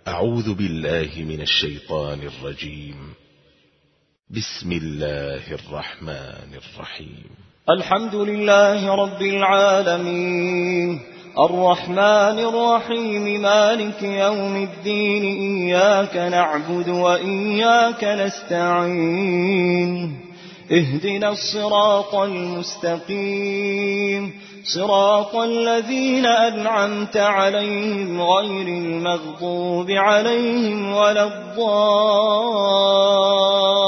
أعوذ بالله من الشيطان الرجيم. بسم الله الرحمن الرحيم. الحمد لله رب العالمين الرحمن الرحيم مالك يوم الدين إياك نعبد وإياك نستعين اهدنا الصراط المستقيم صراط الذين أنعمت عليهم غير المغضوب عليهم ولا الضالين